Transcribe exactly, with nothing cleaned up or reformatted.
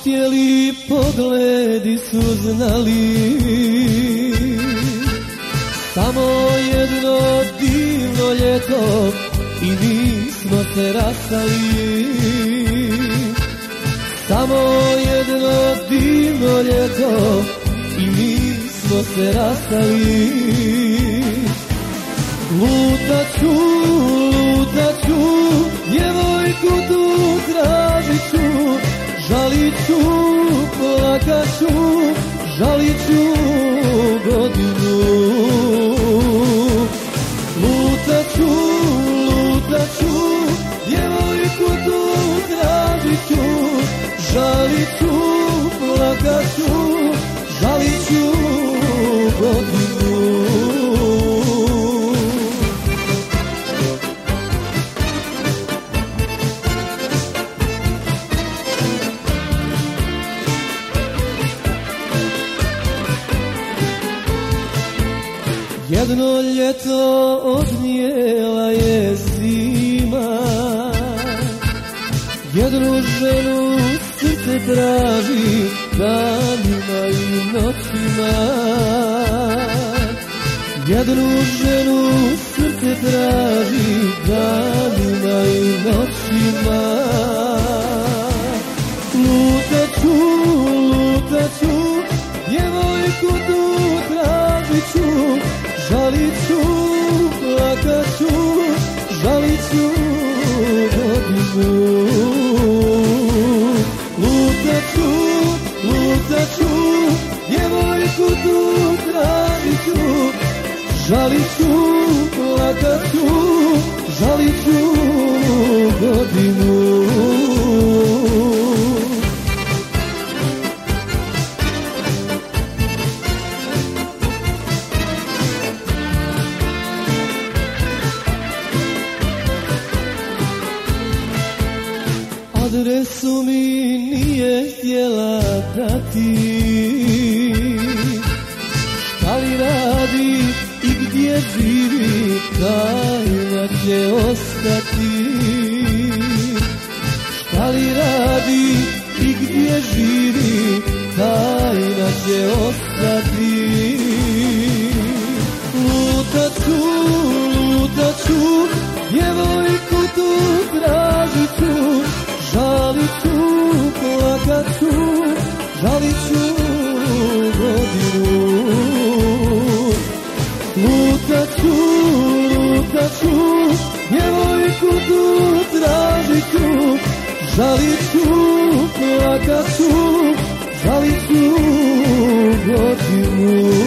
cijeli pogledi su znali, samo jedno divno ljeto i mi smo se rastali. Samo jedno divno ljeto i mi smo se rastali. Lutaću, lutaću, djevojku tu tražit ću, žalit ću, plakat ću, žalit ću godinu. Lutaću, lutaću, djevojku tu tražit ću, žalit ću, plakat ću, žalit ću godinu. Jedno ljeto odnijela je zima, jednu ženu srce traži danima i noćima. Jednu ženu srce traži danima i noćima. Lutaću, lutaću, djevojku tu tražit ću, žalit ću, plakat ću, žalit ću godinu. Lutaću, lutaću, djevojku tu tražit ću, žalit ću, plakat ću, žalit ću godinu. Adresu mi nije htjela dati, šta li radi i gdje živi, tajna će ostati. Šta li radi i gdje živi, tajna će ostati. Lutaću, lutaću, djevojku tu tražit ću, žalit ću, plakat ću, žalit ću godinu. Lutaću, lutaću, djevojku tu tražit ću, žalit ću, plakat ću, žalit ću godinu.